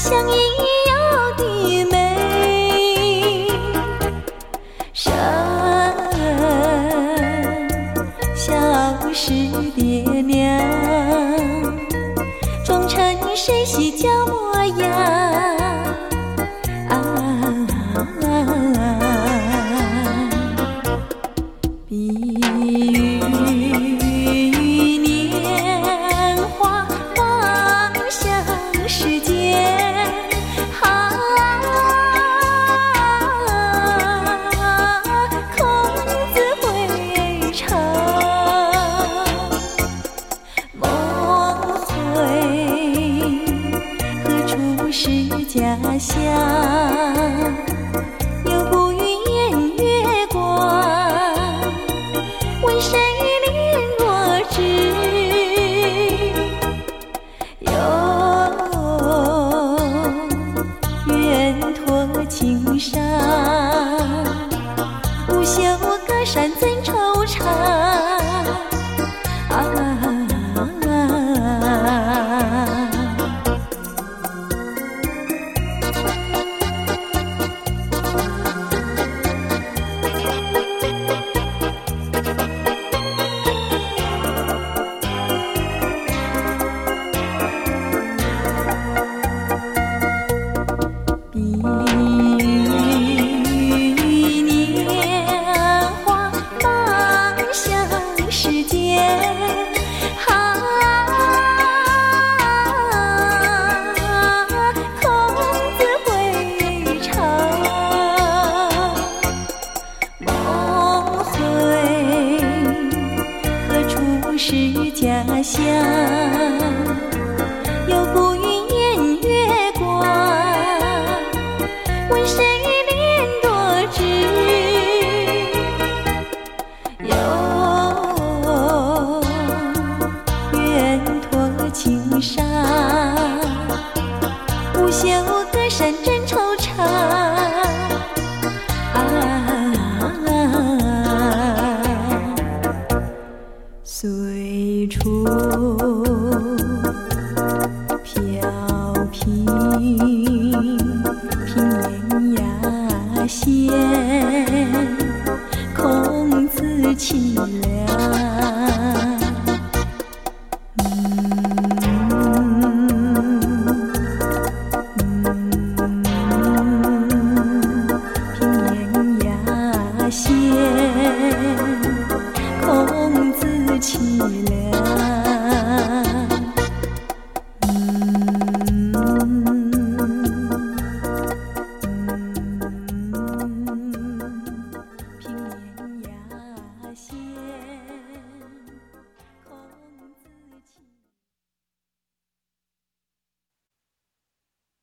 像一游的美。生小时爹娘，终成谁喜教模样。比喻年华芳香世间，孔子会唱梦回何处是家乡，又不语言月光，问谁怜若只有愿托青山，不朽河山怎惆怅。是家乡，又不语言月光，问谁怜若只有愿托青山，不朽河山真惆怅。随处飘萍，平原崖线，孔子凄凉。平原崖线，孔子凄凉。